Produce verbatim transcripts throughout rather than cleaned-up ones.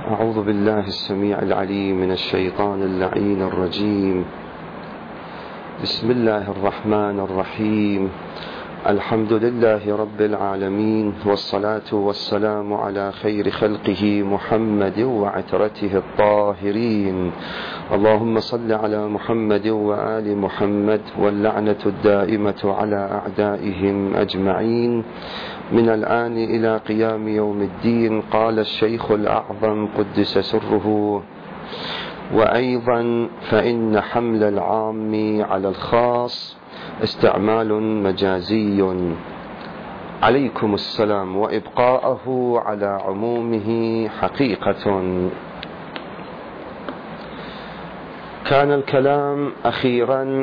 أعوذ بالله السميع العليم من الشيطان اللعين الرجيم. بسم الله الرحمن الرحيم. الحمد لله رب العالمين، والصلاة والسلام على خير خلقه محمد وعترته الطاهرين. اللهم صل على محمد وآل محمد، واللعنة الدائمة على أعدائهم أجمعين من الآن إلى قيام يوم الدين. قال الشيخ الأعظم قدس سره: وأيضا فإن حمل العام على الخاص استعمال مجازي، عليكم السلام، وإبقاءه على عمومه حقيقة. كان الكلام أخيرا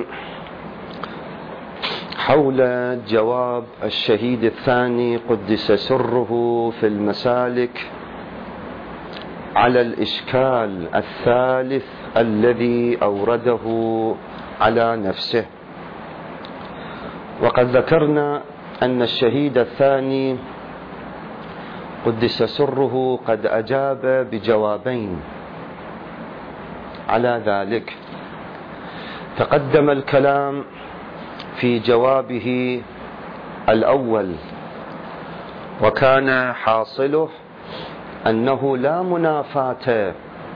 حول جواب الشهيد الثاني قدس سره في المسالك على الإشكال الثالث الذي أورده على نفسه. وقد ذكرنا أن الشهيد الثاني قدس سره قد أجاب بجوابين على ذلك. تقدم الكلام في جوابه الأول، وكان حاصله أنه لا منافاة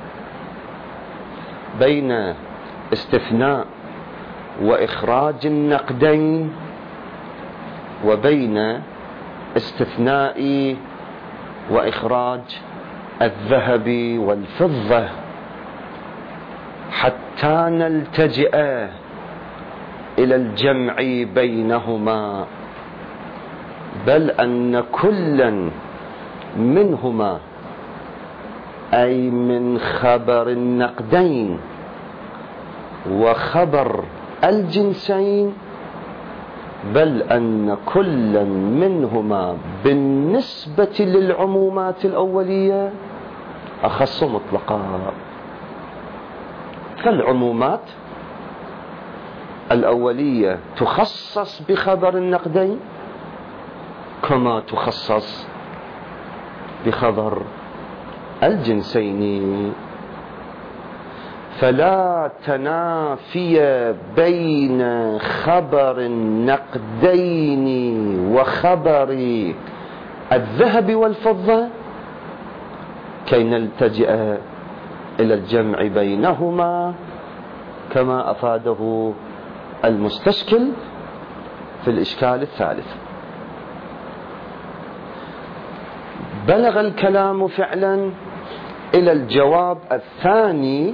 بين استثناء وإخراج النقدين وبين استثناء وإخراج الذهب والفضة حتى نلتجئ إلى الجمع بينهما، بل أن كلا منهما أي من خبر النقدين وخبر الجنسين، بل أن كلا منهما بالنسبة للعمومات الأولية أخص مطلقا. فالعمومات الأولية تخصص بخبر النقدين كما تخصص بخبر الجنسين، فلا تنافي بين خبر النقدين وخبر الذهب والفضة كي نلتجئ إلى الجمع بينهما كما أفاده المستشكل في الإشكال الثالث. بلغ الكلام فعلا إلى الجواب الثاني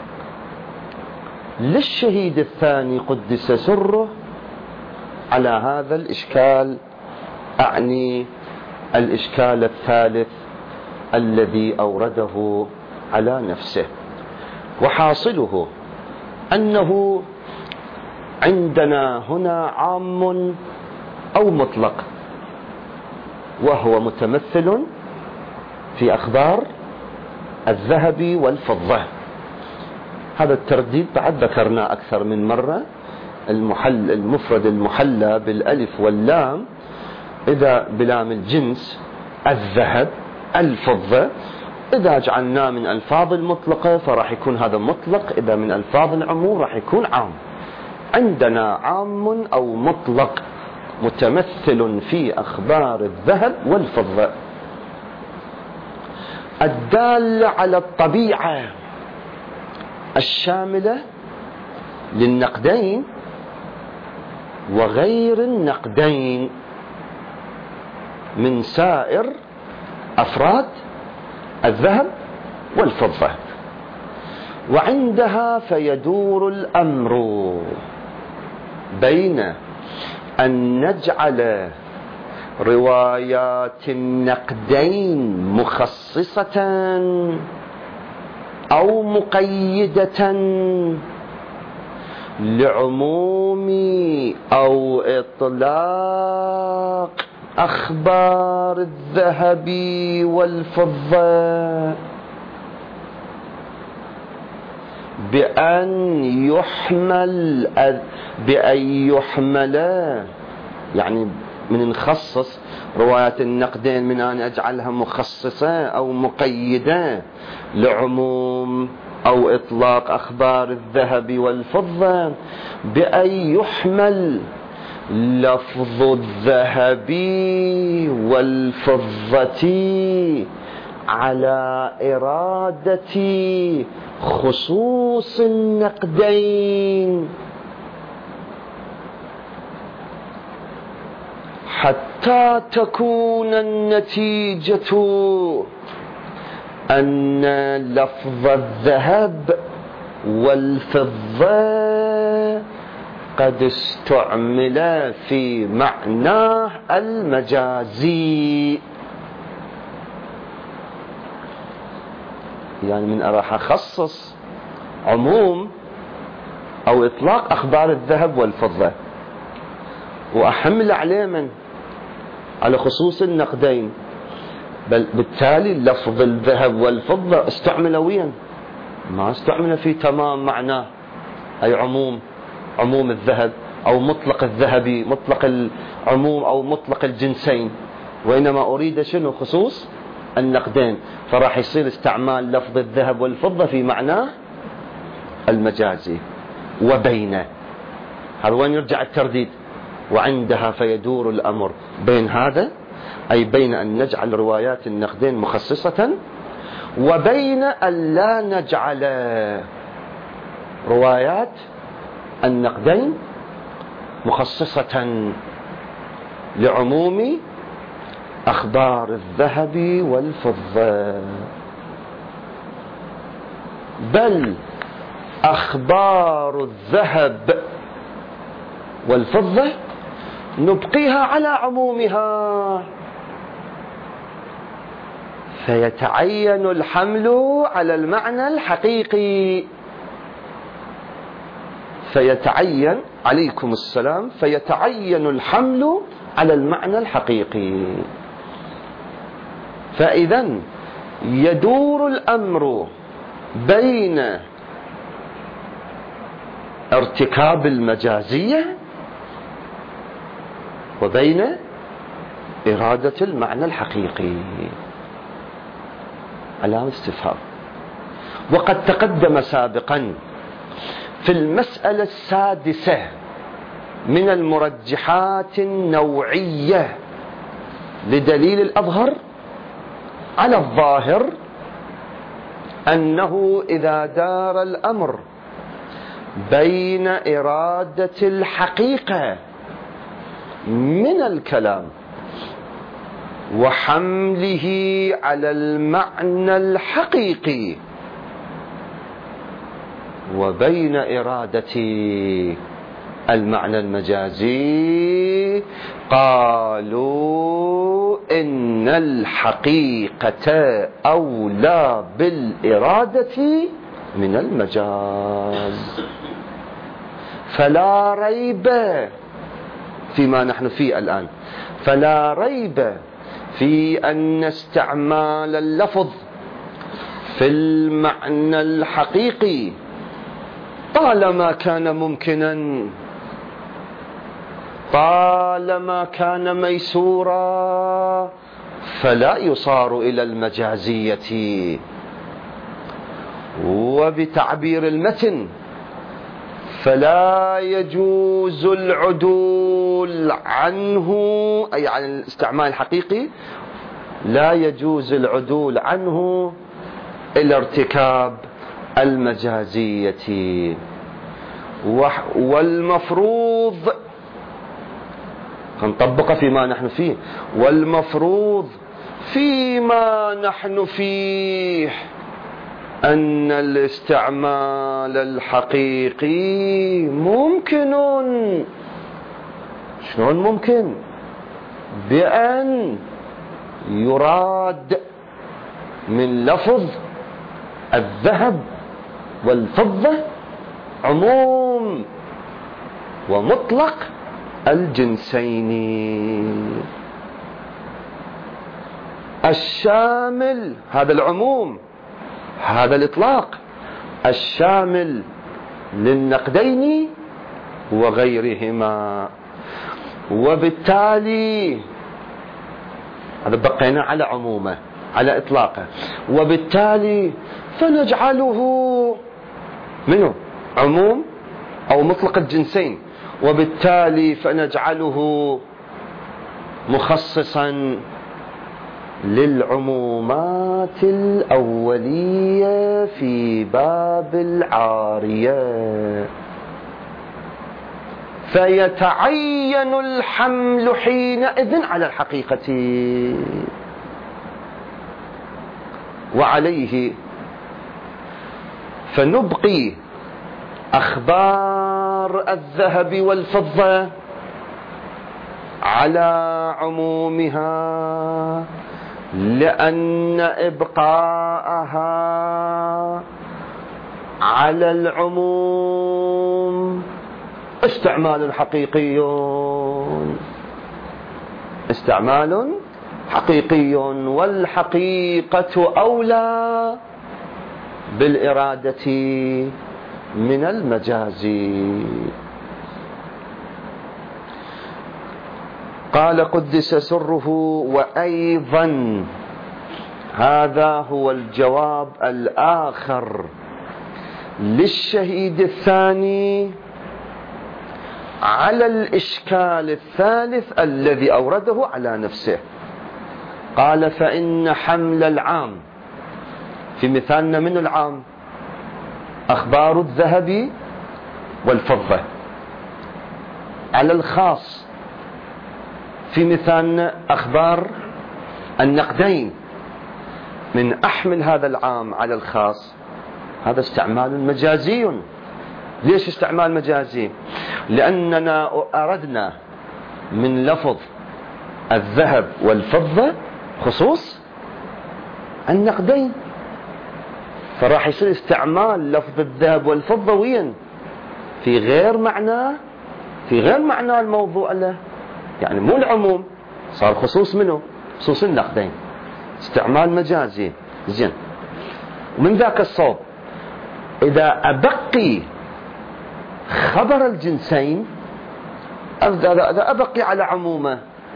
للشهيد الثاني قدس سره على هذا الإشكال، أعني الإشكال الثالث الذي أورده على نفسه. وحاصله أنه عندنا هنا عام أو مطلق، وهو متمثل في أخبار الذهب والفضة. هذا الترديد بعد ذكرنا أكثر من مرة. المحل المفرد المحلى بالألف واللام إذا بلام الجنس الذهب الفضة، إذا جعلناه من ألفاظ المطلقة فراح يكون هذا مطلق، إذا من ألفاظ العموم راح يكون عام. عندنا عام أو مطلق متمثل في أخبار الذهب والفضة الدالة على الطبيعة الشاملة للنقدين وغير النقدين من سائر أفراد الذهب والفضة. وعندها فيدور الأمر بين أن نجعل روايات النقدين مخصصة أو مقيدة لعموم أو إطلاق أخبار الذهب والفضة، بأن يحمل بأن يحمل يعني من نخصص روايات النقدين من أن أجعلها مخصصة أو مقيدة لعموم أو إطلاق أخبار الذهب والفضة، بأن يحمل لفظ الذهب والفضة على إرادة خصوص النقدين، حتى تكون النتيجة أن لفظ الذهب والفضة قد استعمل في معناه المجازي. يعني من راح أخصص عموم أو إطلاق أخبار الذهب والفضة وأحمل عليه من على خصوص النقدين، بل بالتالي لفظ الذهب والفضة استعمل وين؟ ما استعمل في تمام معناه، أي عموم عموم الذهب أو مطلق الذهبي، مطلق العموم أو مطلق الجنسين، وإنما أريد شنو؟ خصوص النقدين. فراح يصير استعمال لفظ الذهب والفضة في معناه المجازي. وبين هذا وين يرجع الترديد؟ وعندها فيدور الأمر بين هذا، أي بين أن نجعل روايات النقدين مخصصة، وبين أن لا نجعل روايات النقدين مخصصة لعموم أخبار الذهب والفضة، بل أخبار الذهب والفضة نبقيها على عمومها، فيتعين الحمل على المعنى الحقيقي. فيتعين عليكم السلام فيتعين الحمل على المعنى الحقيقي. فإذا يدور الأمر بين ارتكاب المجازية وبين إرادة المعنى الحقيقي. علامة استفهام. وقد تقدم سابقا في المسألة السادسة من المرجحات النوعية لدليل الأظهر على الظاهر أنه إذا دار الأمر بين إرادة الحقيقة من الكلام وحمله على المعنى الحقيقي وبين إرادة المعنى المجازي، قالوا إن الحقيقة أولى بالإرادة من المجاز. فلا ريب فيما نحن فيه الآن، فلا ريب في أن استعمال اللفظ في المعنى الحقيقي طالما كان ممكنا، طالما كان ميسورا، فلا يصار إلى المجازية. وبتعبير المتن فلا يجوز العدول عنه، أي عن الاستعمال الحقيقي لا يجوز العدول عنه إلى ارتكاب المجازية. والمفروض نطبق فيما نحن فيه، والمفروض فيما نحن فيه أن الاستعمال الحقيقي ممكن. شلون ممكن؟ بأن يراد من لفظ الذهب والفضة عموم ومطلق الجنسين الشامل، هذا العموم، هذا الإطلاق الشامل للنقدين وغيرهما. وبالتالي هذا بقينا على عمومه على إطلاقه. وبالتالي فنجعله منه عموم أو مطلق الجنسين، وبالتالي فنجعله مخصصا للعمومات الأولية في باب العارية، فيتعين الحمل حينئذ على الحقيقة. وعليه فنبقي أخبار الذهب والفضة على عمومها، لأن إبقاءها على العموم استعمال حقيقي استعمال حقيقي، والحقيقة أولى بالإرادة من المجاز. قال قدس سره: وأيضا هذا هو الجواب الآخر للشهيد الثاني على الإشكال الثالث الذي أورده على نفسه. قال: فإن حمل العام في مثالنا من العام أخبار الذهب والفضة على الخاص في مثالنا أخبار النقدين، من أحمل هذا العام على الخاص هذا استعمال مجازي. ليش استعمال مجازي؟ لأننا أردنا من لفظ الذهب والفضة خصوص النقدين، فراح يصير استعمال لفظ الذهب والفضة وين؟ في غير معناه في غير معناه الموضوع له، يعني مو العموم، صار خصوص منه خصوص النقدين، استعمال مجازي. زين، ومن ذاك الصوب إذا أبقي خبر الجنسين، إذا أبقي على عمومه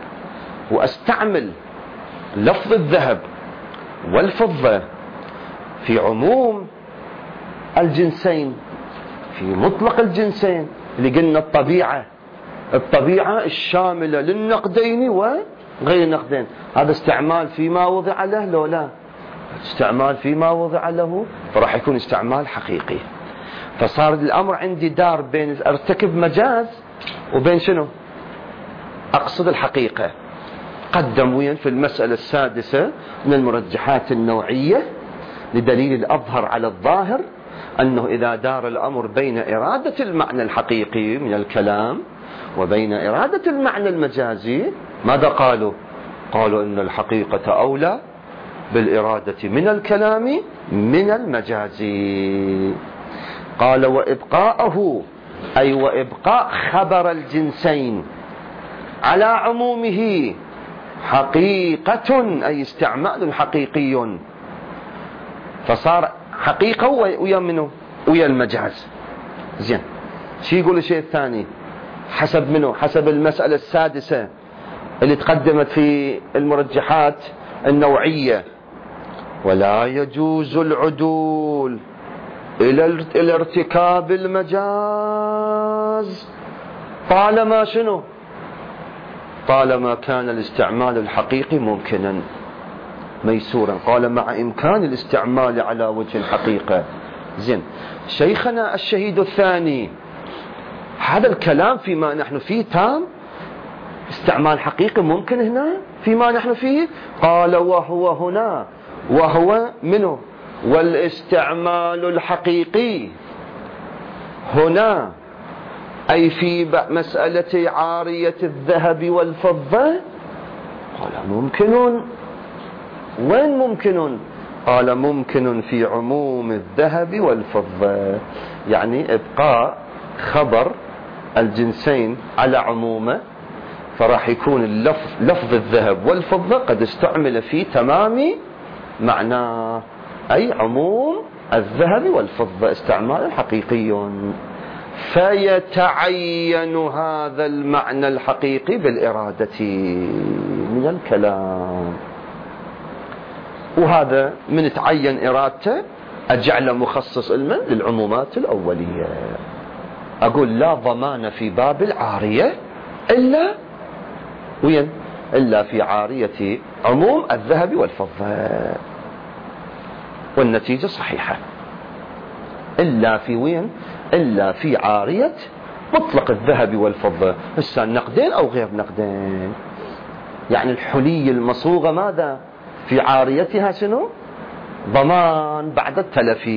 وأستعمل لفظ الذهب والفضة في عموم الجنسين في مطلق الجنسين اللي قلنا الطبيعة الطبيعة الشاملة للنقدين وغير النقدين، هذا استعمال فيما وضع له لو لا استعمال فيما وضع له، فراح يكون استعمال حقيقي. فصار الأمر عندي دار بين ارتكب مجاز وبين شنو؟ أقصد الحقيقة. قدم وين في المسألة السادسة من المرجحات النوعية لدليل الأظهر على الظاهر أنه إذا دار الأمر بين إرادة المعنى الحقيقي من الكلام وبين إرادة المعنى المجازي، ماذا قالوا؟ قالوا إن الحقيقة أولى بالإرادة من الكلام من المجازي. قال: وإبقاءه أي وإبقاء خبر الجنسين على عمومه حقيقة أي استعمال حقيقي، فصار حقيقة ويا منه ويا المجاز. زين، شي يقول الشيء الثاني حسب منه حسب المسألة السادسة اللي تقدمت في المرجحات النوعية: ولا يجوز العدول إلى ارتكاب المجاز طالما شنو؟ طالما كان الاستعمال الحقيقي ممكنا ميسورا. قال: مع إمكان الاستعمال على وجه الحقيقة. زين، شيخنا الشهيد الثاني هذا الكلام فيما نحن فيه تام، استعمال حقيقي ممكن هنا فيما نحن فيه. قال: وهو هنا وهو منه والاستعمال الحقيقي هنا أي في مسألة عارية الذهب والفضة. قال: ممكن. وين ممكن؟ قال: ممكن في عموم الذهب والفضة، يعني إبقاء خبر الجنسين على عمومه، فراح يكون اللفظ لفظ الذهب والفضة قد استعمل في تمام معناه، أي عموم الذهب والفضة استعمال حقيقي. فيتعين هذا المعنى الحقيقي بالإرادة من الكلام، وهذا من تعين إرادته أجعل مخصص علما للعمومات الأولية. أقول لا ضمان في باب العارية إلا وين؟ إلا في عارية عموم الذهب والفضة، والنتيجة صحيحة. إلا في وين؟ إلا في عارية مطلق الذهب والفضة، هسه نقدين أو غير نقدين. يعني الحلي المصوغة ماذا؟ في عاريتها شنو؟ ضمان بعد التلف.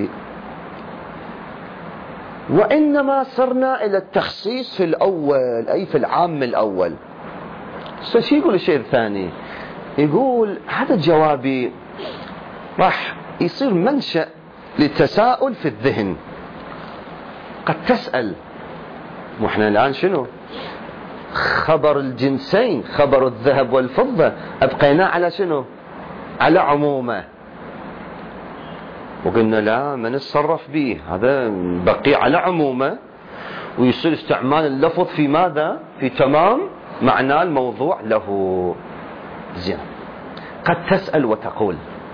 وإنما صرنا إلى التخصيص في الأول، أي في العام الأول. شو يقول الشيء الثاني؟ يقول هذا جوابي راح يصير منشأ للتساؤل في الذهن. قد تسأل، وإحنا الآن شنو؟ خبر الجنسين، خبر الذهب والفضة أبقينا على شنو؟ على عمومه، وقلنا لا ما نتصرف به، هذا بقي على عمومه، ويصير استعمال اللفظ في ماذا؟ في تمام معنى الموضوع له. زين، قد تسأل وتقول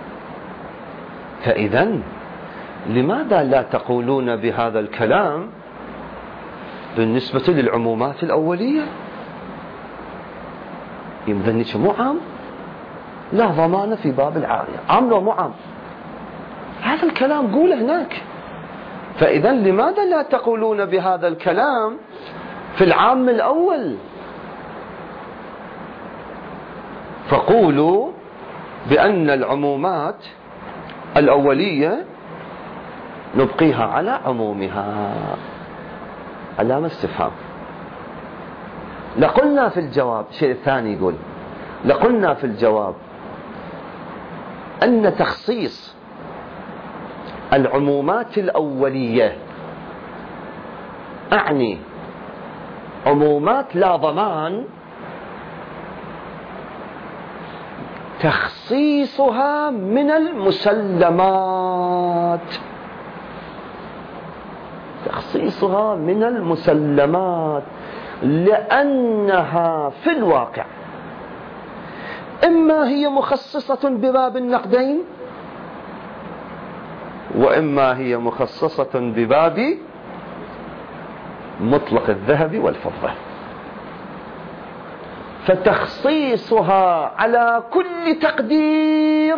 فإذا لماذا لا تقولون بهذا الكلام بالنسبة للعمومات الأولية؟ يمذني مو عام؟ لا ضمان في باب العارية، عام لو مو عام؟ هذا الكلام قوله هناك. فإذا لماذا لا تقولون بهذا الكلام في العام الأول؟ فقولوا بأن العمومات الأولية نبقيها على عمومها. علامة استفهام. لقلنا في الجواب شيء ثاني، يقول لقلنا في الجواب أن تخصيص العمومات الأولية أعني عمومات لا ضمان تخصيصها من المسلمات، تخصيصها من المسلمات، لأنها في الواقع إما هي مخصصة بباب النقدين، وإما هي مخصصة بباب مطلق الذهب والفضة. فتخصيصها على كل تقدير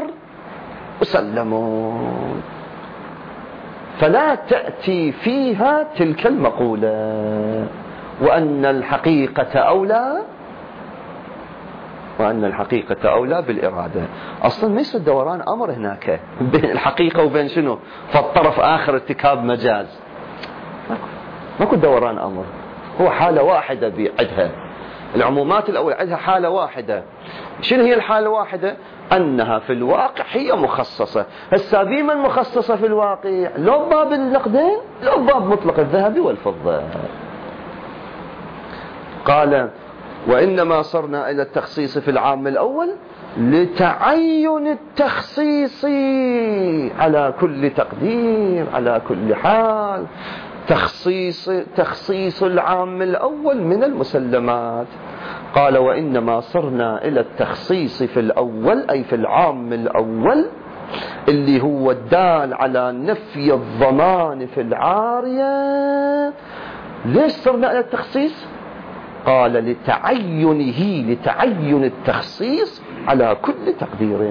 مسلمون، فلا تأتي فيها تلك المقولة وأن الحقيقة أولى وأن الحقيقة أولى بالإرادة. أصلا ما يصير دوران أمر هناك بين الحقيقة وبين شنو؟ فالطرف آخر ارتكاب مجاز. ماكو دوران أمر، هو حالة واحدة بعدها. العمومات الأول عندها حالة واحدة. شنو هي الحالة الواحدة؟ أنها في الواقع هي مخصصة. هسه بما مخصصة في الواقع، لو باب النقدين لو باب مطلق الذهب والفضة. قال وإنما صرنا إلى التخصيص في العام الأول لتعين التخصيص على كل تقدير على كل حال. تخصيص تخصيص العام الأول من المسلمات. قال وإنما صرنا إلى التخصيص في الأول، أي في العام الأول اللي هو الدال على نفي الضمان في العارية. ليش صرنا إلى التخصيص؟ قال لتعينه، لتعين التخصيص على كل تقدير.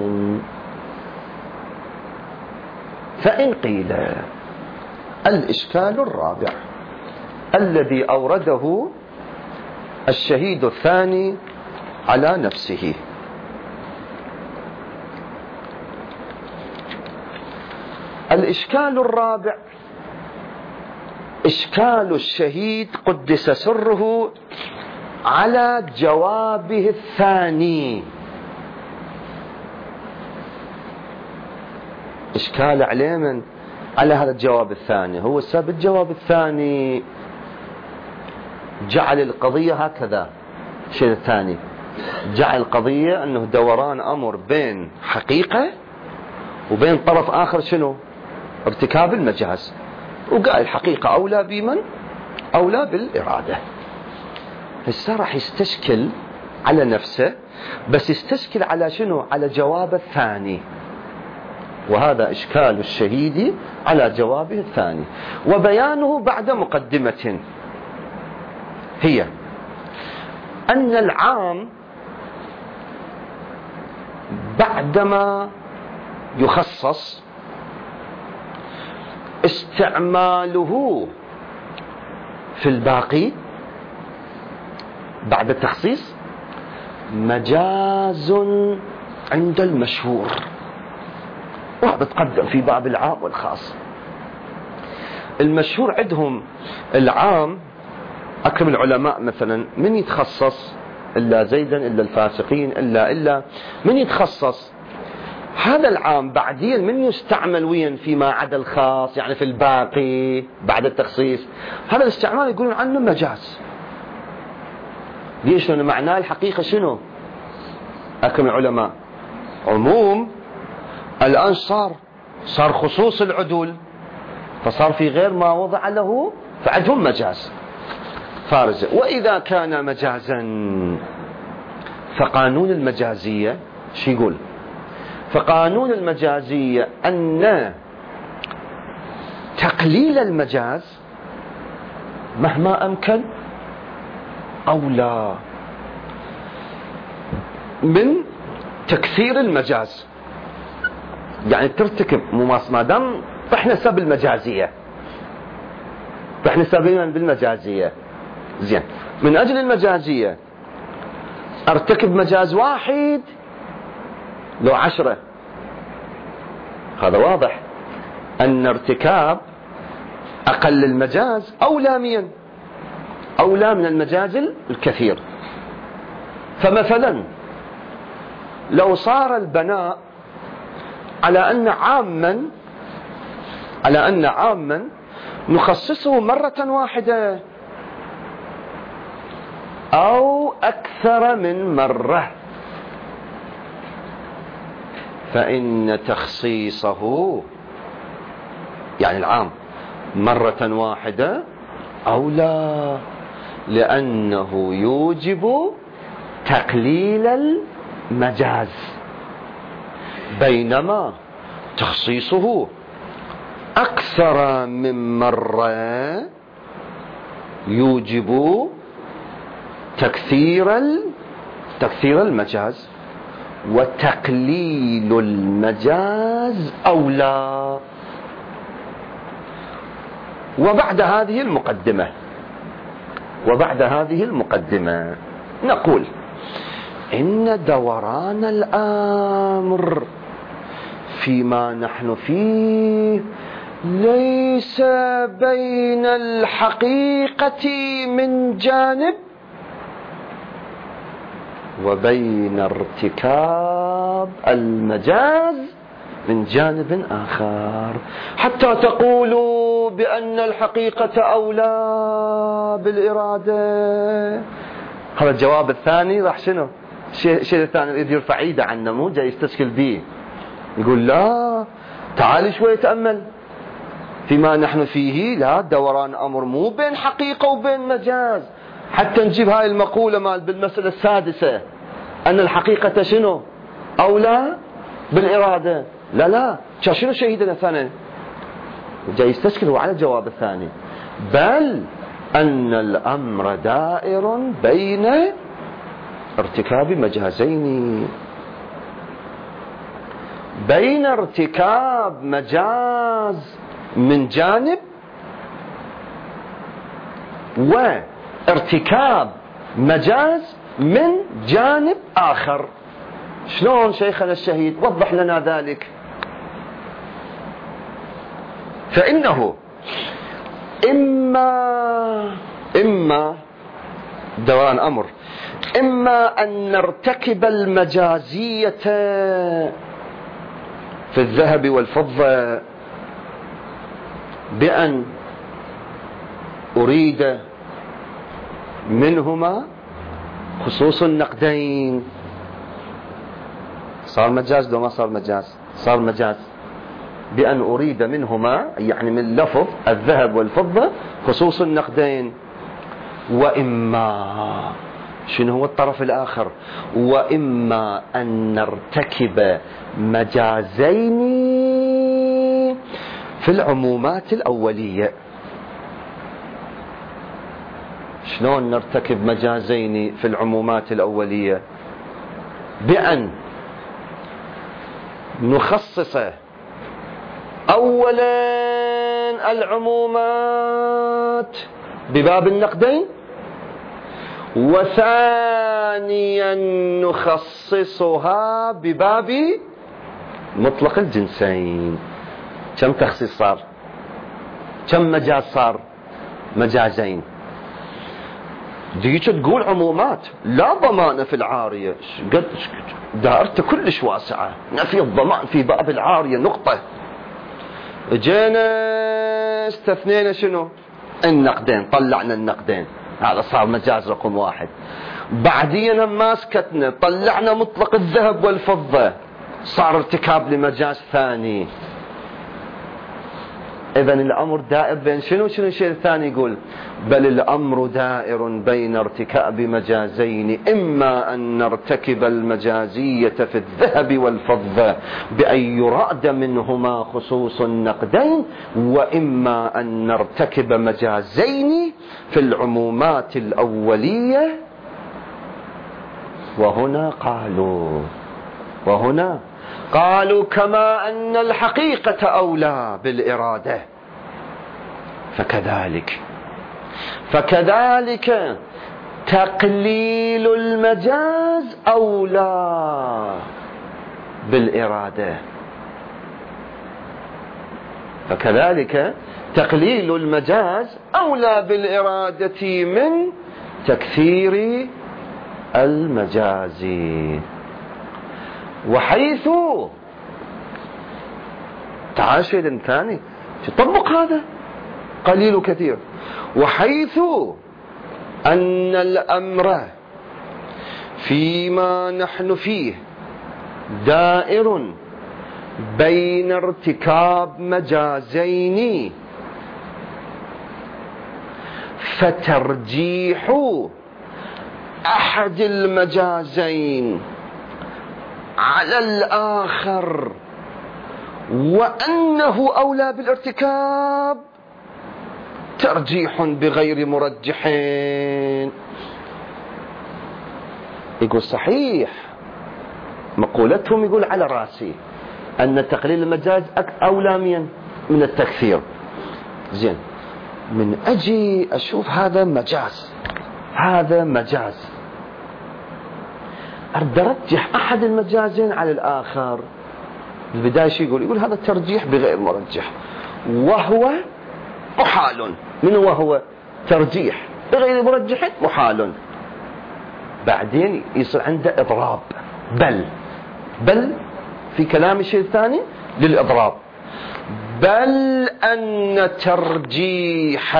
فإن قيل الإشكال الرابع الذي أورده الشهيد الثاني على نفسه، الإشكال الرابع إشكال الشهيد قدس سره على جوابه الثاني. إشكال عليه من؟ على هذا الجواب الثاني. هو السبب الجواب الثاني جعل القضية هكذا. الشيء الثاني جعل القضية أنه دوران أمر بين حقيقة وبين طرف آخر شنو؟ ارتكاب المجاز. وقال الحقيقة أولى بمن؟ أولى بالإرادة. هسه راح يستشكل على نفسه، بس يستشكل على شنو؟ على جواب الثاني، وهذا إشكال الشهيد على جوابه الثاني. وبيانه بعد مقدمة هي أن العام بعدما يخصص استعماله في الباقي بعد التخصيص مجاز عند المشهور، وبتقدم في باب العام والخاص. المشهور عندهم العام، أكرم العلماء مثلا من يتخصص إلا زيدا إلا الفاسقين إلا إلا من يتخصص هذا العام بعدين من يستعمل وين فيما عدا الخاص، يعني في الباقي بعد التخصيص. هذا الاستعمال يقولون عنه مجاز. ليش؟ لأنه معناه الحقيقة شنو؟ أكرم العلماء عموم الآن صار صار خصوص العدول، فصار في غير ما وضع له، فعندهم مجاز فارزة. وإذا كان مجازا فقانون المجازية شو يقول؟ فقانون المجازية أن تقليل المجاز مهما أمكن أولى من تكثير المجاز. يعني ترتكب ما دام طحنا سب المجازية، طحنا سبيلا بالمجازية، زين، من أجل المجازية ارتكب مجاز واحد لو عشرة. هذا واضح أن ارتكاب أقل المجاز أولى من أولى من المجاز الكثير. فمثلا لو صار البناء على أن عاما على أن عاما نخصصه مرة واحدة أو أكثر من مرة، فإن تخصيصه يعني العام مرة واحدة أولى، لأنه يوجب تقليل المجاز، بينما تخصيصه أكثر من مرة يوجب تكثير تكثير المجاز، وتقليل المجاز أولى. وبعد هذه المقدمة وبعد هذه المقدمة نقول إن دوران الأمر فيما نحن فيه ليس بين الحقيقة من جانب وبين ارتكاب المجاز من جانب آخر، حتى تقولوا بأن الحقيقة أولى بالإرادة. هذا الجواب الثاني راح شنو؟ الشيء الثاني يريد يرفع ايده عنه، مو جاي يستشكل به، يقول لا تعال شوي تأمل فيما نحن فيه، لا دوران أمر مو بين حقيقة وبين مجاز، حتى نجيب هاي المقولة مال بالمسألة السادسة أن الحقيقة شنو؟ أولى بالإرادة. لا لا شنو شهيدنا ثاني؟ جاي يستشكل هو على الجواب الثاني، بل أن الأمر دائر بين ارتكاب مجازين، بين ارتكاب مجاز من جانب وارتكاب مجاز من جانب آخر. شلون شيخنا الشهيد؟ وضح لنا ذلك. فإنه إما إما دوران أمر، إما أن نرتكب المجازية في الذهب والفضة بأن أريد منهما خصوص النقدين. صار مجاز لو ما صار مجاز؟ صار مجاز. بأن أريد منهما يعني من لفظ الذهب والفضة خصوص النقدين. وإما شنو هو الطرف الآخر؟ وإما أن نرتكب مجازين في العمومات الأولية. شلون نرتكب مجازين في العمومات الأولية؟ بأن نخصص أولا العمومات بباب النقدين، وثانيا نخصصها بباب مطلق الجنسين. كم تخصيص صار؟ كم مجاز صار؟ مجازين. ديك تقول عمومات لا ضمان في العارية، قد دائرته كلش واسعة، نفي الضمان في باب العارية نقطة. جينا استثنينا شنو؟ النقدين، طلعنا النقدين، هذا صار مجاز رقم واحد. بعدين ما سكتنا، طلعنا مطلق الذهب والفضة، صار ارتكاب لمجاز ثاني. إذن الأمر دائر بين شنو شنو الشيء الثاني؟ يقول بل الأمر دائر بين ارتكاب مجازين، إما أن نرتكب المجازية في الذهب والفضة بأن يراد منهما خصوص النقدين، وإما أن نرتكب مجازين في العمومات الأولية. وهنا قالوا وهنا قالوا كما أن الحقيقة أولى بالإرادة فكذلك فكذلك تقليل المجاز أولى بالإرادة فكذلك تقليل المجاز أولى بالإرادة من تكثير المجاز. وحيث تعال شيء ثاني تطبق هذا قليل وكثير. وحيث أن الأمر فيما نحن فيه دائر بين ارتكاب مجازين، فترجيح أحد المجازين على الآخر وأنه أولى بالارتكاب ترجيح بغير مرجحين. يقول صحيح مقولتهم، يقول على راسي أن تقليل المجاز أولى من التكثير. زين، من أجي أشوف هذا مجاز هذا مجاز، أرد أرجح أحد المجازين على الآخر. البداية شو يقول؟ يقول هذا ترجيح بغير مرجح، وهو محال. من وهو ترجيح بغير مرجح محال. بعدين يصير عنده إضراب، بل بل في كلام الشيء الثاني للإضراب، بل أن ترجيح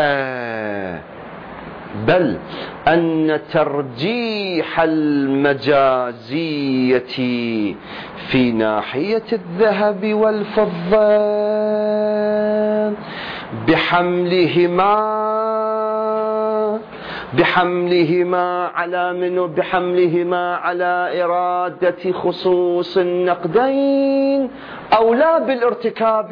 بل أن ترجيح المجازية في ناحية الذهب والفضة بحملهما بحملهما على منه بحملهما على إرادة خصوص النقدين أولى بالارتكاب.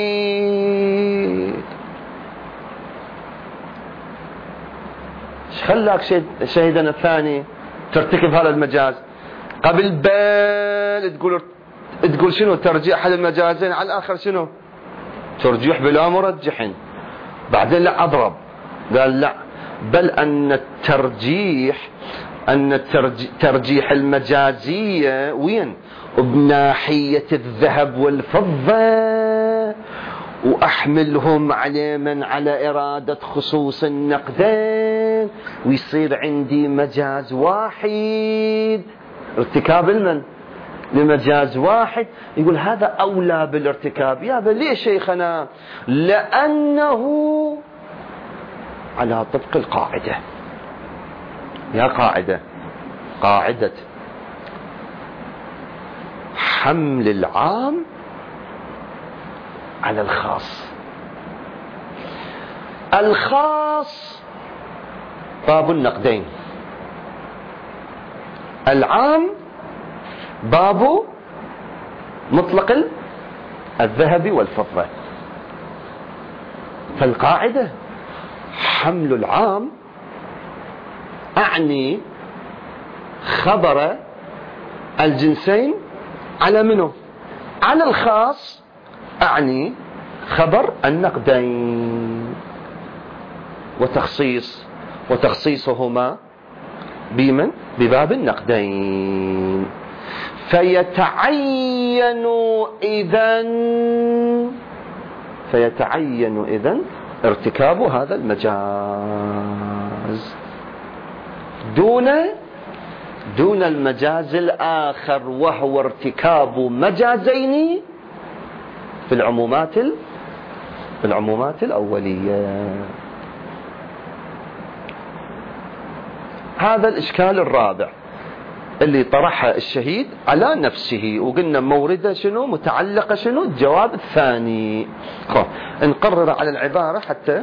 ايش خلاك شهيدنا الثاني ترتكب هذا المجاز؟ قبل بل تقول تقول شنو؟ ترجيح احد المجازين على الاخر شنو؟ ترجيح بلا مرجح. بعدين لا اضرب، قال لا، بل ان الترجيح ان الترجيح المجازية وين؟ بناحية الذهب والفضة، وأحملهم على من على إرادة خصوص النقدين، ويصير عندي مجاز واحد ارتكاب المن لمجاز واحد. يقول هذا أولى بالارتكاب. يا بل ليش شيخنا؟ لأنه على طبق القاعدة. يا قاعدة قاعدة حمل العام على الخاص. الخاص باب النقدين، العام باب مطلق الذهب والفضة. فالقاعدة حمل العام أعني خبر الجنسين على منه، على الخاص أعني خبر النقدين، وتخصيص وتخصيصهما بمن؟ بباب النقدين. فيتعين إذن فيتعين إذن ارتكاب هذا المجاز دون دون المجاز الآخر، وهو ارتكاب مجازين في العمومات في العمومات الأولية. هذا الإشكال الرابع اللي طرحه الشهيد على نفسه، وقلنا مورده شنو؟ متعلقة شنو؟ الجواب الثاني. نقرر على العبارة حتى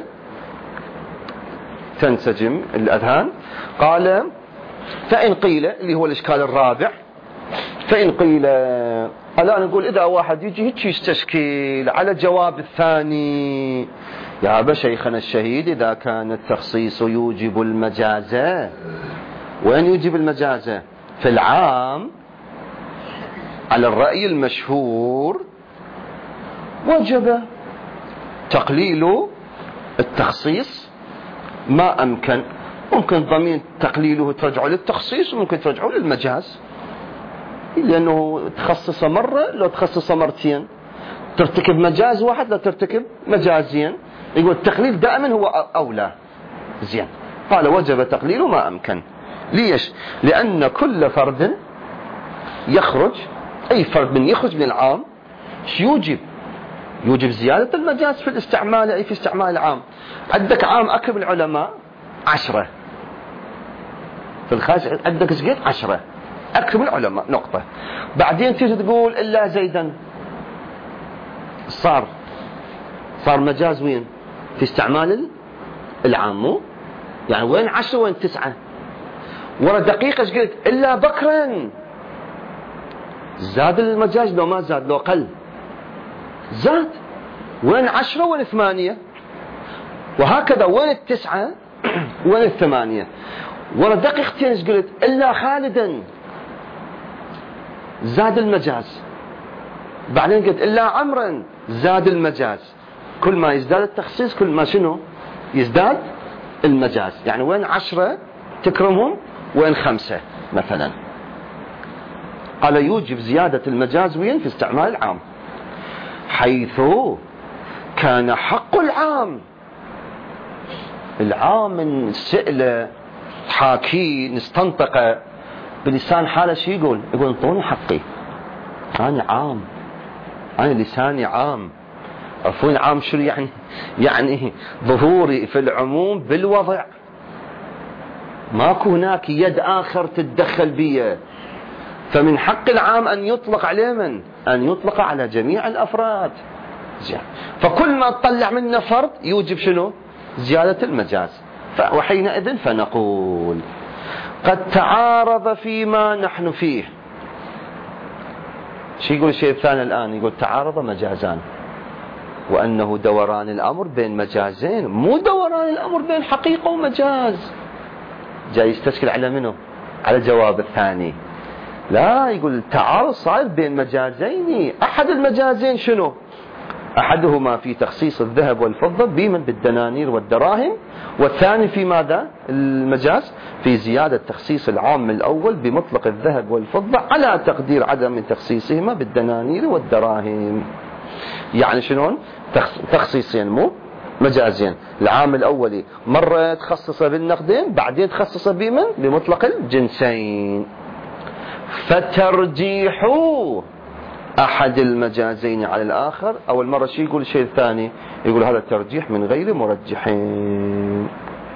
تنسجم الأذهان. قال: فإن قيل، اللي هو الإشكال الرابع، فإن قيل، الآن نقول إذا واحد يجي هيك يستشكل على جواب الثاني، يا أبا شيخنا الشهيد إذا كان التخصيص يوجب المجازة، وين يوجب المجازة؟ في العام على الرأي المشهور وجب تقليل التخصيص ما أمكن. ممكن ضمين تقليله ترجعه للتخصيص، وممكن ترجعه للمجاز، لأنه تخصص مرة لو تخصص مرتين، ترتكب مجاز واحد لا ترتكب مجازين. يقول التقليل دائما هو أولى. زين، قال وجب تقليل ما أمكن. ليش؟ لأن كل فرد يخرج، أي فرد من يخرج من العام يوجب يوجب زيادة المجاز في الاستعمال، أي في استعمال العام. عندك عام أكرم العلماء عشرة، في الخارج عندك زقيت عشرة أكرم العلماء نقطة. بعدين تيجي تقول إلا زيدا، صار صار مجاز وين؟ في استعمال العام، مو يعني وين عشرة وين تسعة. ورا دقيقة ايش قلت؟ إلا بكرا، زاد المجاز لو ما زاد، لو قل زاد. وين عشرة وين ثمانية، وهكذا وين التسعة وين الثمانية. ورا دقيقتين ايش قلت؟ إلا خالدا، زاد المجاز. بعدين قلت إلا عمرا، زاد المجاز. كل ما يزداد التخصيص كل ما شنو؟ يزداد المجاز. يعني وين عشرة تكرمهم، وين خمسة مثلا. قال يوجب زيادة المجاز وين؟ في استعمال العام، حيث كان حق العام العام من سئلة حاكي نستنطقه بلسان حاله. شي يقول؟ يقول انطوني حقي، أنا عام، أنا لساني عام. عفوا عام شو يعني؟ يعني ظهوري في العموم بالوضع، ماكو هناك يد آخر تتدخل بيه. فمن حق العام أن يطلق عليه من؟ أن يطلق على جميع الأفراد. زين. فكل ما تطلع منه فرد يوجب شنو؟ زيادة المجاز. وحينئذ فنقول قد تعارض فيما نحن فيه. شو يقول الشيء الثاني الآن؟ يقول تعارض مجازان، وأنه دوران الأمر بين مجازين، مو دوران الأمر بين حقيقة ومجاز. جاي يستشكل على منه؟ على الجواب الثاني. لا، يقول التعارض صار بين مجازين. أحد المجازين شنو؟ أحدهما في تخصيص الذهب والفضة بمن؟ بالدنانير والدراهم. والثاني في ماذا؟ المجاز في زيادة تخصيص العام الأول بمطلق الذهب والفضة على تقدير عدم تخصيصهما بالدنانير والدراهم. يعني شنون؟ تخصيصين مو مجازين. العام الأولي مرة تخصصه بالنقدين، بعدين تخصصه بمن؟ بمطلق الجنسين. فترجيح أحد المجازين على الآخر. أول مرة شيء يقول الشيء الثاني؟ يقول هذا الترجيح من غير مرجحين.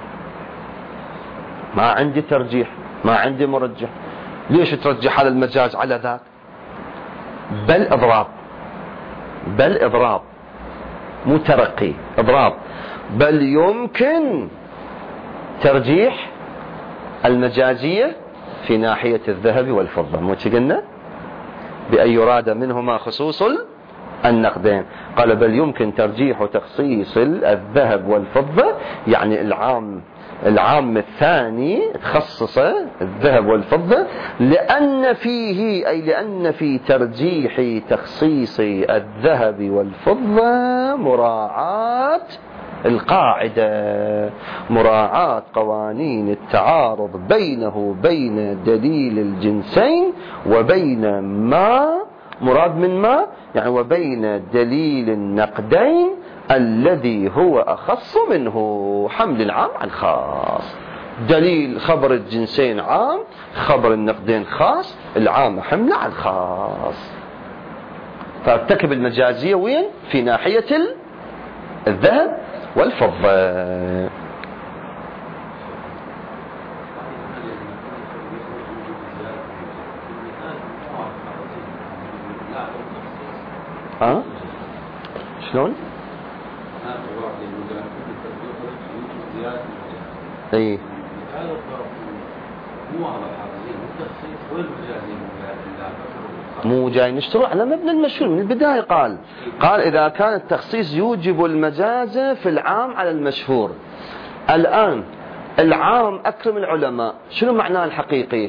ما عندي ترجيح، ما عندي مرجح. ليش ترجح هذا المجاز على ذاك؟ بل إضراب، بل إضراب. مو ترقي إضراب، بل يمكن ترجيح المجازية في ناحية الذهب والفضة. مو قلنا بأن يراد منهما خصوص النقدين، قال بل يمكن ترجيح تخصيص الذهب والفضة، يعني العام العام الثاني تخصص الذهب والفضة، لأن فيه أي لأن في ترجيح تخصيص الذهب والفضة مراعاة القاعدة، مراعاة قوانين التعارض بينه وبين دليل الجنسين، وبين ما مراد من ما يعني وبين دليل النقدين الذي هو أخص منه، حمل العام على الخاص. دليل خبر الجنسين عام، خبر النقدين خاص، العام حمل على الخاص. فارتكب المجازية وين؟ في ناحية الذهب والفضة. ها؟ شلون؟ اي مو جاي نشتري على مبنى المشهور من البداية. قال قال إذا كان التخصيص يوجب المجاز في العام على المشهور. الآن العام أكرم العلماء شنو معناه الحقيقي؟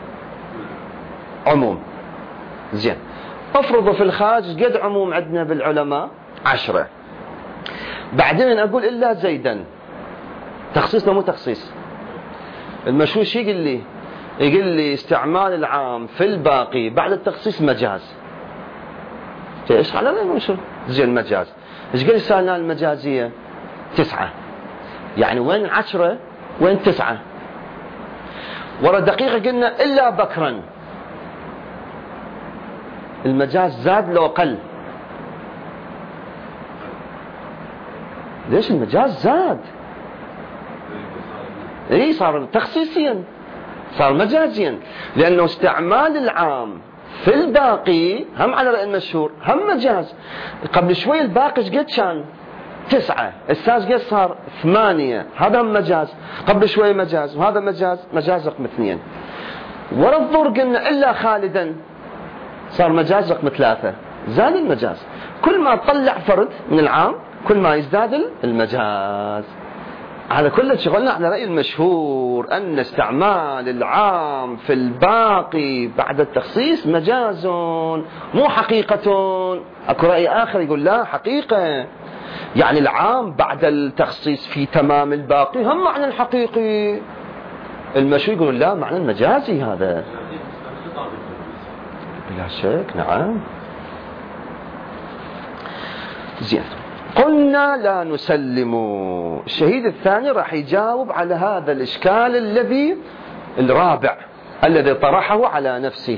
عموم. زين، افرضوا في الخارج قد عموم عندنا بالعلماء عشرة، بعدين أقول إلا زيدا، تخصيصنا مو تخصيص. المشهور شي يقول لي يقول لي استعمال العام في الباقي بعد التخصيص مجاز. ايش على المشهور؟ زين مجاز. ايش قال سالنا المجازية؟ تسعة. يعني وين عشرة وين تسعة؟ ورا دقيقة قلنا إلا بكرا، المجاز زاد لو قل. ليش المجاز زاد؟ اي صار تخصيصيا، صار مجازيا، لأنه استعمال العام في الباقي هم على رأي المشهور هم مجاز. قبل شوي الباقي ايش قد كان؟ تسعة، الساس قد صار ثمانية، هذا هم مجاز. قبل شوي مجاز وهذا مجاز، مجاز رقم اثنين. ورا الظهر قلنا إلا خالدا، صار مجاز رقم ثلاثة، زاد المجاز. كل ما طلع فرد من العام كل ما يزداد المجاز. هذا كله شغلنا على رأي المشهور أن استعمال العام في الباقي بعد التخصيص مجاز مو حقيقة. أكو رأي آخر يقول لا حقيقة، يعني العام بعد التخصيص في تمام الباقي هم معنى الحقيقي. المشهور يقول لا معنى المجازي هذا بلا شك. نعم. زين، قلنا لا نسلم. الشهيد الثاني راح يجاوب على هذا الإشكال الذي الرابع الذي طرحه على نفسه.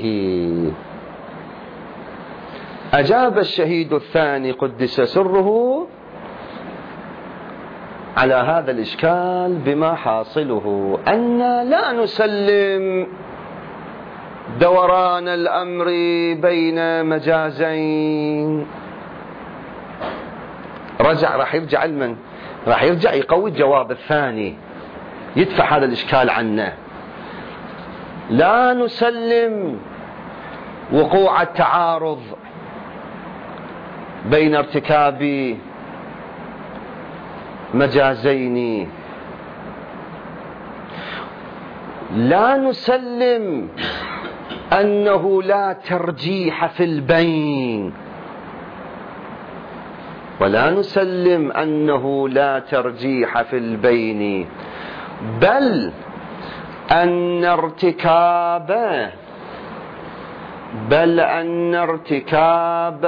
أجاب الشهيد الثاني قدس سره على هذا الإشكال بما حاصله أن لا نسلم دوران الأمر بين مجازين. رجع راح يرجع علما، راح يرجع يقوي الجواب الثاني، يدفع هذا الإشكال عنه. لا نسلم وقوع التعارض بين ارتكاب مجازين. لا نسلم أنه لا ترجيح في البين، ولا نسلم أنه لا ترجيح في البين، بل أن ارتكاب بل أن ارتكاب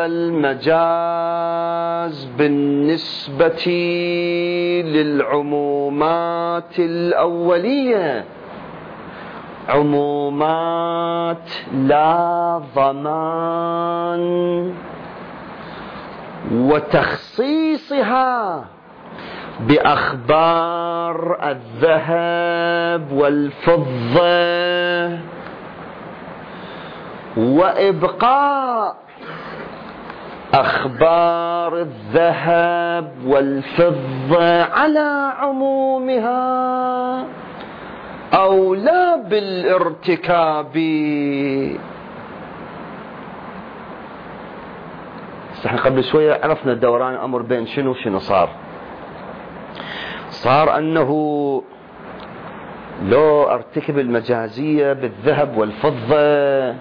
المجاز بالنسبة للعمومات الأولية عمومات لا ضمان، وتخصيصها بأخبار الذهب والفضة، وإبقاء أخبار الذهب والفضة على عمومها أولى بالارتكاب. احنا قبل شوية عرفنا دوران الأمر بين شنو شنو صار. صار أنه لو ارتكب المجازية بالذهب والفضة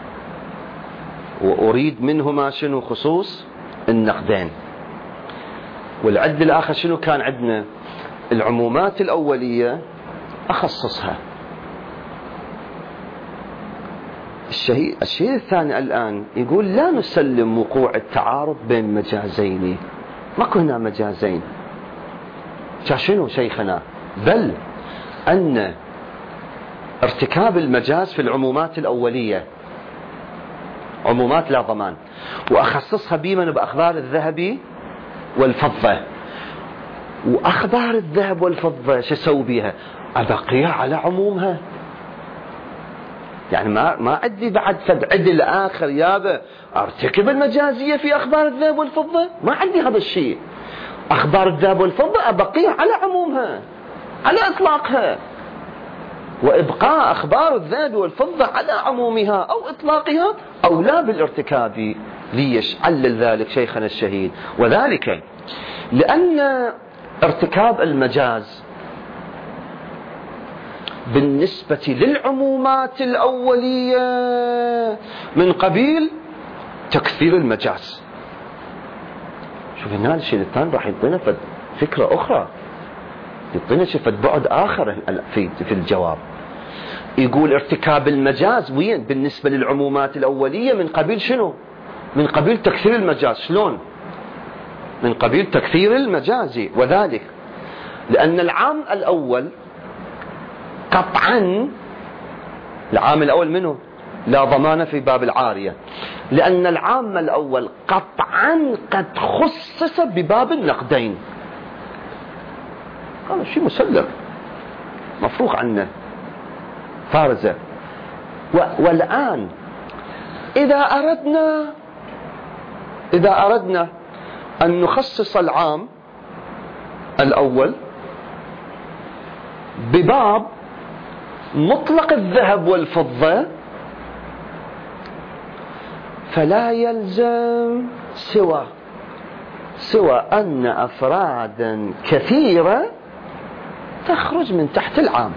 وأريد منهما شنو خصوص النقدين. والعد الآخر شنو كان عندنا؟ العمومات الأولية أخصصها. الشيء, الشيء الثاني الآن يقول لا نسلم وقوع التعارض بين مجازين، ماكو هنا مجازين. شنو شيخنا؟ بل أن ارتكاب المجاز في العمومات الأولية عمومات لا ضمان، وأخصصها بمن؟ بأخبار الذهب والفضة. وأخبار الذهب والفضة شو أسوي بيها؟ أبقيها على عمومها. يعني ما ما عندي بعد فد عدل آخر يابا ارتكب المجازية في أخبار الذهب والفضة، ما عندي هذا الشيء. أخبار الذهب والفضة أبقيها على عمومها، على إطلاقها. وإبقاء أخبار الذهب والفضة على عمومها أو إطلاقها أولى بالارتكاب. ليش علل ذلك شيخنا الشهيد؟ وذلك لأن ارتكاب المجاز بالنسبة للعمومات الأولية من قبيل تكثير المجاز. شوف هنا الشيء الثاني راح يعطينا فكرة أخرى، يعطينا شيء بعد آخر في في الجواب. يقول ارتكاب المجاز وين؟ بالنسبة للعمومات الأولية من قبيل شنو؟ من قبيل تكثير المجاز. شلون؟ من قبيل تكثير المجاز. وذلك لأن العام الأول قطعا، العام الأول منه لا ضمان في باب العارية، لأن العام الأول قطعا قد خصص بباب النقدين. هذا شيء مسلم مفروغ عنه فارزة. والآن إذا أردنا إذا أردنا أن نخصص العام الأول بباب مطلق الذهب والفضة فلا يلزم سوى سوى أن أفرادا كثيرة تخرج من تحت العام.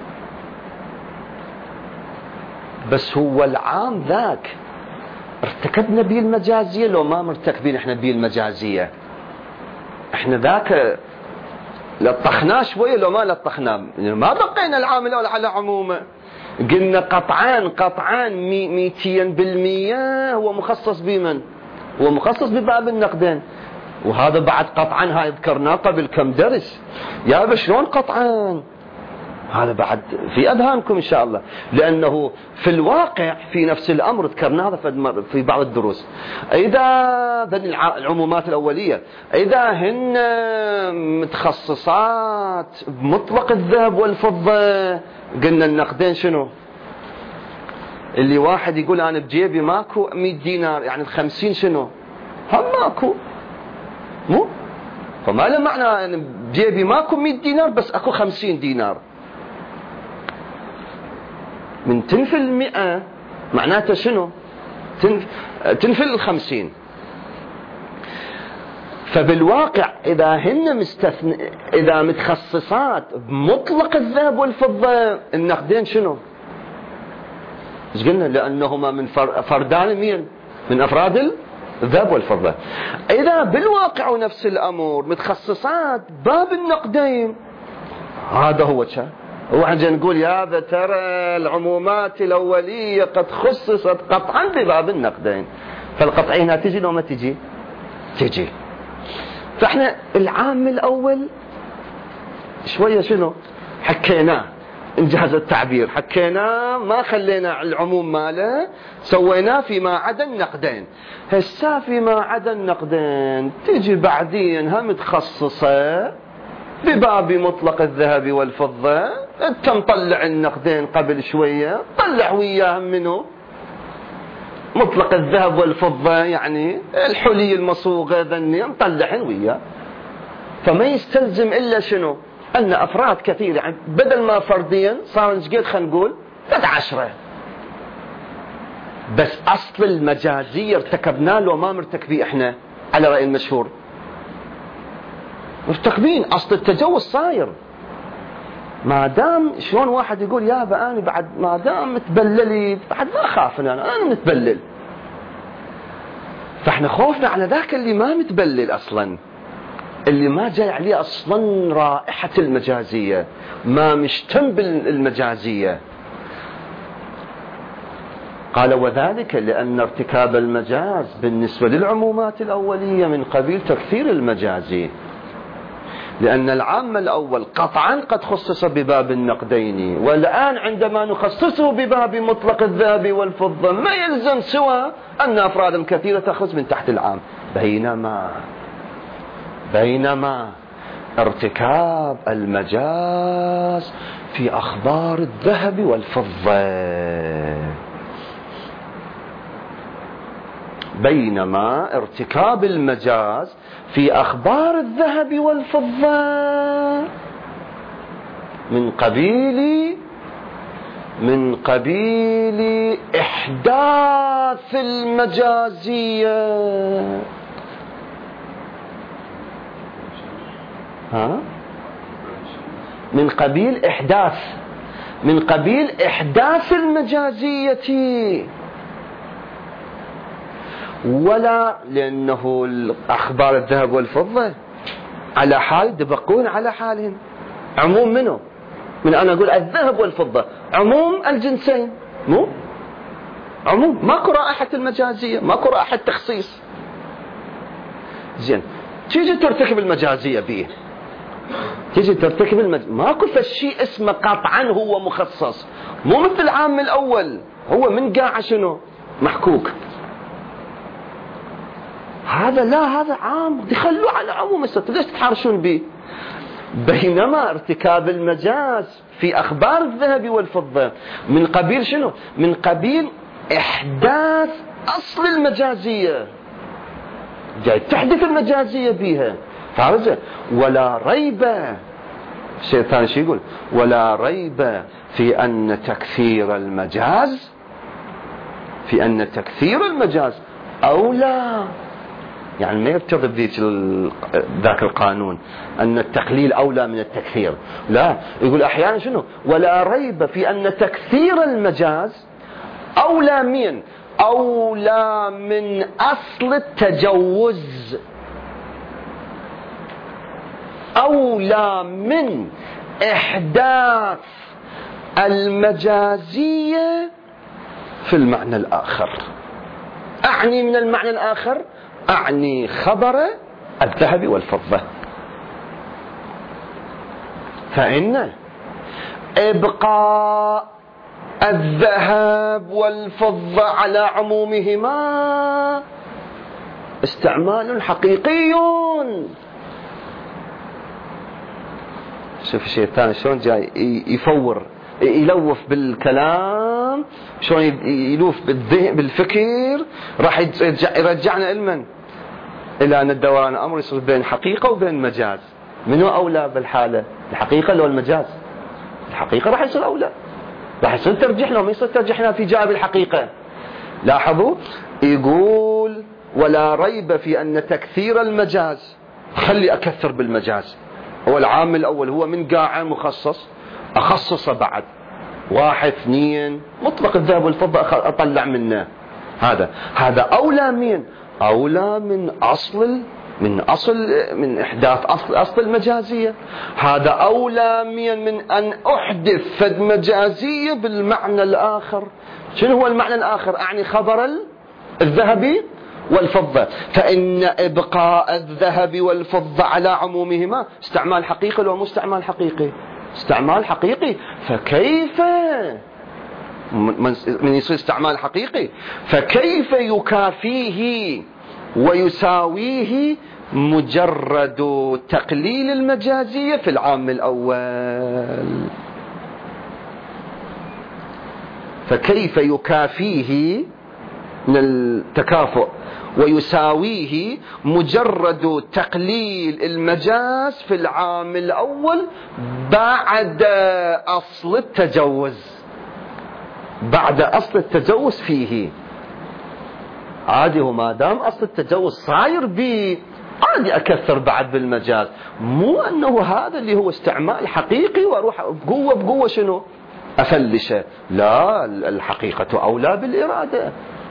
بس هو العام ذاك ارتكبنا به المجازية لو ما مرتكبين احنا به المجازية؟ احنا ذاك لطخناه شوية لو ما لطخناه، ما بقينا العام الأول على عمومه. قلنا قطعان قطعان ميتين بالمية هو مخصص بمن؟ هو مخصص بباب النقدين. وهذا بعد قطعان هاي ذكرناه قبل كم درس. يا شلون قطعان؟ هذا بعد في أذهانكم إن شاء الله، لأنه في الواقع في نفس الأمر ذكرنا هذا في بعض الدروس. إذا العمومات الأولية إذا هن متخصصات بمطلق الذهب والفضة، قلنا النقدين شنو؟ اللي واحد يقول أنا بجيبي ماكو مئة دينار، يعني الخمسين شنو؟ هم ماكو، مو؟ فما له معنى أنا بجيبي ماكو مئة دينار بس أكو خمسين دينار. من تنفل المئة معناته شنو؟ تنف... تنفل الخمسين. فبالواقع إذا هن مستثن... إذا متخصصات بمطلق الذهب والفضة، النقدين شنو؟ ايش قلنا؟ لأنهما من فر... فردان مين؟ من أفراد الذهب والفضة. إذا بالواقع نفس الأمر متخصصات باب النقدين، هذا هو شا هو حاجة نقول يا ذا ترى العمومات الأولية قد خصصت قطعا بباب النقدين. فالقطعي هنا تجي لو ما تجي؟ تجي. فاحنا العام الأول شوية شنو حكيناه، انجاز التعبير، حكيناه ما خلينا العموم ماله، سويناه فيما عدا النقدين. هسا فيما عدا النقدين تجي بعدين هم متخصصة بباب مطلق الذهب والفضة. انت مطلع النقدين قبل شوية، طلع وياهم منه مطلق الذهب والفضة يعني الحلي المصوغة ذني نطلعن وياه. فما يستلزم إلا شنو؟ أن أفراد كثيرة يعني بدل ما فرديا صار نشقد خلينا نقول ثلاث عشرة، بس أصل المجازية ارتكبنا له ما مرتكبين إحنا على رأي المشهور، مرتكبين أصل التجوز صاير. ما دام شلون واحد يقول يا بأني بعد ما دام متبللي بعد ما أخاف أنا أنا متبلل، فإحنا خوفنا على ذاك اللي ما متبلل أصلا، اللي ما جاي عليه أصلا رائحة المجازية، ما مشتم بالمجازية. قال وذلك لأن ارتكاب المجاز بالنسبة للعمومات الأولية من قبيل تكثير المجازي، لأن العام الأول قطعا قد خصص بباب النقدين، والآن عندما نخصصه بباب مطلق الذهب والفضة ما يلزم سوى أن أفرادا كثيرة تخرج من تحت العام. بينما بينما ارتكاب المجاز في أخبار الذهب والفضة بينما ارتكاب المجاز في أخبار الذهب والفضة من قبيل من قبيل إحداث المجازية. ها؟ من قبيل إحداث من قبيل إحداث المجازية، ولا لأنه أخبار الذهب والفضة على حال دبقون على حالهم. عموم منه من أنا أقول الذهب والفضة عموم الجنسين، مو عموم ماكو رائحة المجازية، ماكو رائحة تخصيص. زين تيجي ترتكب المجازية به، تيجي ترتكب المجازية ماكو فشي اسمه قطعا هو مخصص، مو مثل العام الأول هو من قاعة شنو محكوك. هذا لا هذا عام دخلوا على عموم الست، ليش تحارشون به؟ بينما ارتكاب المجاز في أخبار الذهب والفضة من قبيل شنو؟ من قبيل إحداث أصل المجازية، جاي تحدث المجازية بها. فعرفت؟ ولا ريب، شيء ثاني شو يقول؟ ولا ريب في أن تكثير المجاز في أن تكثير المجاز أولى، يعني ما يرتضي بذيك ذاك القانون أن التقليل أولى من التكثير، لا، يقول أحيانا شنو؟ ولا ريب في أن تكثير المجاز أولى من أولى من أصل التجوز، أولى من إحداث المجازية في المعنى الآخر. أعني من المعنى الآخر أعني خبر الذهب والفضة، فإن إبقاء الذهب والفضة على عمومهما استعمال حقيقي. شوف الشيء الثاني شلون جاي يفور يلوف بالكلام، شلون يلوف بالذهن بالفكر، راح يرجعنا علما إلى أن الدوران أمر يصير بين حقيقة وبين مجاز. منو أولى بالحالة؟ الحقيقة لو المجاز؟ الحقيقة راح يصير أولى، راح يصير ترجحنا وما يصير ترجحنا في جانب الحقيقة. لاحظوا يقول ولا ريب في أن تكثير المجاز، خلي أكثر بالمجاز، هو العام الأول هو من قاعة مخصص أخصصه بعد واحد اثنين مطلق الذهب والفضة أطلع منه، هذا هذا أولى من أولى من أصل من أصل من إحداث أصل أصل المجازية، هذا أولى من من أن أحدث فد مجازية بالمعنى الآخر. شنو هو المعنى الآخر؟ أعني خبر الذهب والفضة، فإن إبقاء الذهب والفضة على عمومهما استعمال حقيقي لو مو استعمال حقيقي؟ استعمال حقيقي. فكيف من يصير استعمال حقيقي فكيف يكافيه ويساويه مجرد تقليل المجازية في العام الأول؟ فكيف يكافيه من التكافؤ، ويساويه مجرد تقليل المجاز في العام الأول بعد أصل التجوز، بعد أصل التجوز فيه. عادي، وما دام أصل التجوز صاير بي عادي أكثر بعد بالمجاز، مو أنه هذا اللي هو استعمال حقيقي وأروح بقوة بقوة شنو أفلشه. لا، الحقيقة أولى بالإرادة.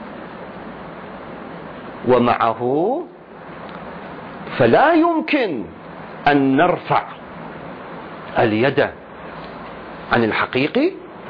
ومعه فلا يمكن أن نرفع اليد عن الحقيقي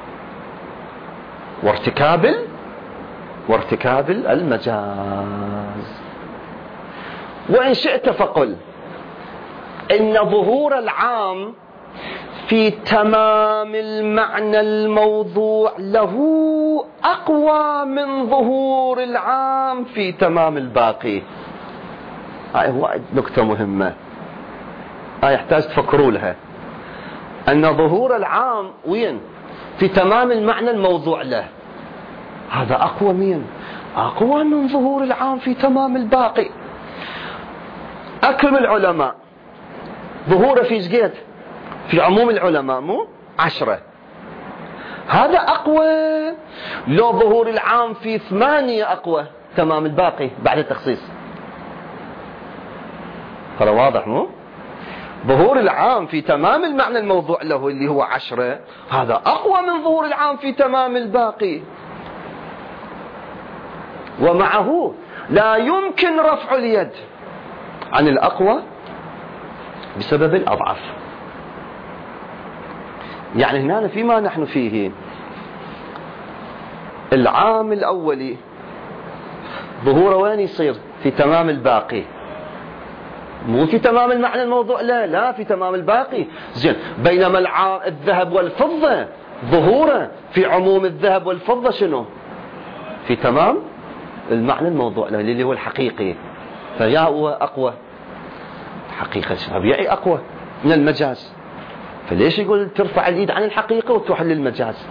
وارتكاب وارتكاب المجاز. وإن شئت فقل إن ظهور العام في تمام المعنى الموضوع له أقوى من ظهور العام في تمام الباقي. هاي وايد نكتة مهمة، هاي يحتاج تفكروا لها، أن ظهور العام وين في تمام المعنى الموضوع له هذا أقوى مين؟ أقوى من ظهور العام في تمام الباقي. أكرم العلماء ظهوره في زقيت في عموم العلماء مو عشرة، هذا أقوى. لو ظهور العام في ثمانية أقوى تمام الباقي بعد التخصيص. هذا واضح مو؟ ظهور العام في تمام المعنى الموضوع له اللي هو عشرة هذا أقوى من ظهور العام في تمام الباقي. ومعه لا يمكن رفع اليد عن الأقوى بسبب الأضعف. يعني هنا فيما نحن فيه العام الأولي ظهوره وين يصير؟ في تمام الباقي، مو في تمام المعنى الموضوع، لا لا في تمام الباقي. زين، بينما العام الذهب والفضة ظهوره في عموم الذهب والفضة شنو؟ في تمام المعنى الموضوع له اللي هو الحقيقي. فيا هو أقوى حقيقة طبيعي أقوى من المجاز، فليش يقول ترفع اليد عن الحقيقة وتروح للمجاز؟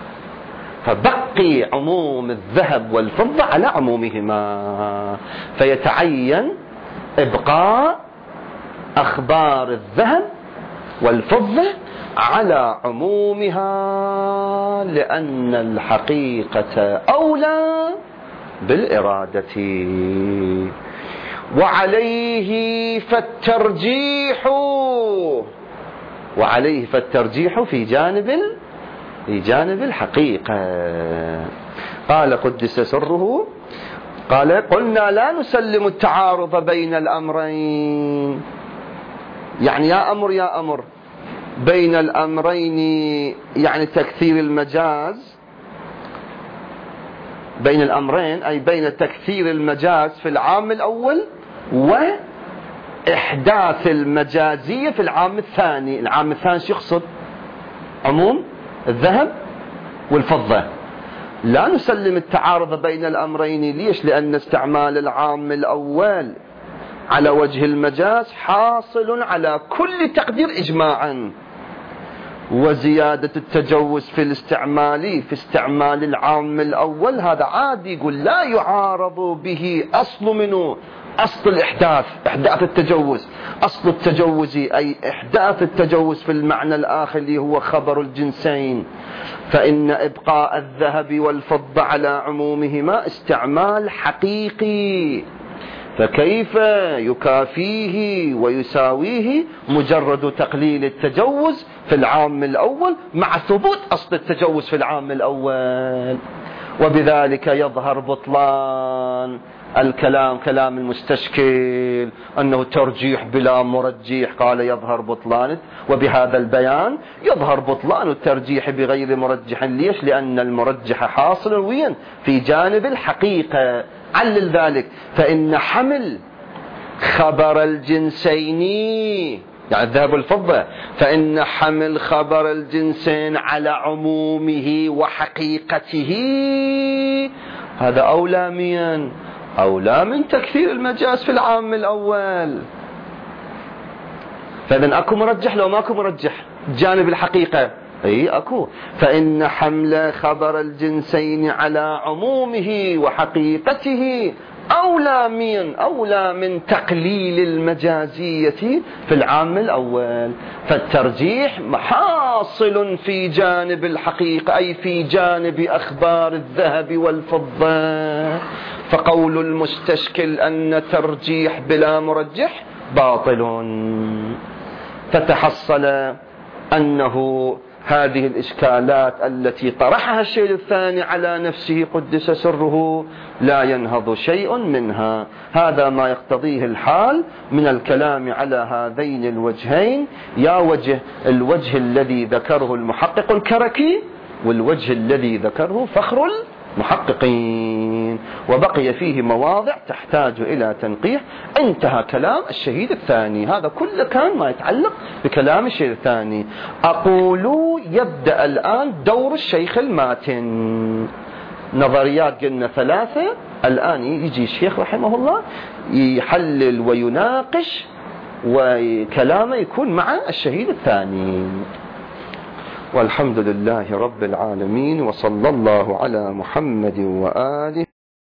فبقي عموم الذهب والفضة على عمومهما، فيتعين إبقاء أخبار الذهب والفضة على عمومها لأن الحقيقة أولى بالإرادة. وعليه فالترجيح وعليه فالترجيح في جانب في جانب الحقيقة. قال قدس سره، قال قلنا لا نسلم التعارض بين الأمرين، يعني يا أمر يا أمر بين الأمرين، يعني تكثير المجاز بين الأمرين أي بين تكثير المجاز في العام الأول وإحداث المجازية في العام الثاني. العام الثاني شو يقصد؟ عموم الذهب والفضة. لا نسلم التعارض بين الأمرين. ليش؟ لأن استعمال العام الأول على وجه المجاز حاصل على كل تقدير إجماعا، وزيادة التجوز في الاستعمال في استعمال العام الأول هذا عادي، يقول لا يعارض به أصل منه أصل الإحداث، إحداث التجوز، أصل التجوز أي إحداث التجوز في المعنى الآخر اللي هو خبر الجنسين. فإن إبقاء الذهب والفضة على عمومهما استعمال حقيقي، فكيف يكافيه ويساويه مجرد تقليل التجوز في العام الأول مع ثبوت أصل التجوز في العام الأول؟ وبذلك يظهر بطلان الكلام، كلام المستشكل أنه ترجيح بلا مرجح. قال يظهر بطلان، وبهذا البيان يظهر بطلان الترجيح بغير مرجح. ليش؟ لأن المرجح حاصل وين؟ في جانب الحقيقة. علل ذلك، فإن حمل خبر الجنسين يعني الذهب والفضة، فإن حمل خبر الجنسين على عمومه وحقيقته هذا أولى من أولى من تكثير المجاز في العام الأول. فإذن أكو مرجح لو ماكو مرجح جانب الحقيقة أي أكو. فإن حمل خبر الجنسين على عمومه وحقيقته أولى من أولى من تقليل المجازية في العام الأول. فالترجيح حاصل في جانب الحقيقة، أي في جانب أخبار الذهب والفضة. فقول المستشكل أن ترجيح بلا مرجح باطل. فتحصل أنه هذه الإشكالات التي طرحها الشيء الثاني على نفسه قدس سره لا ينهض شيء منها. هذا ما يقتضيه الحال من الكلام على هذين الوجهين، يا وجه الوجه الذي ذكره المحقق الكركي والوجه الذي ذكره فخر المحققين، وبقي فيه مواضع تحتاج إلى تنقيح. انتهى كلام الشهيد الثاني. هذا كله كان ما يتعلق بكلام الشهيد الثاني. أقول يبدأ الآن دور الشيخ الماتن. نظريات قلنا ثلاثة، الآن يجي الشيخ رحمه الله يحلل ويناقش، وكلامه يكون مع الشهيد الثاني. والحمد لله رب العالمين، وصلى الله على محمد وآله.